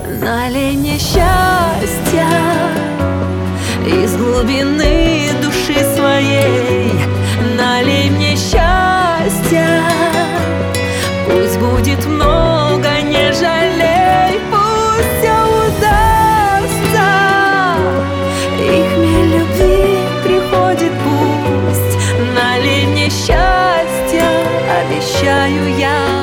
Налей мне счастья из глубины души своей. Налей мне счастья, пусть будет много, не жалей. Пусть все удастся, и хмель любви приходит пусть. Налей мне счастья, обещаю я.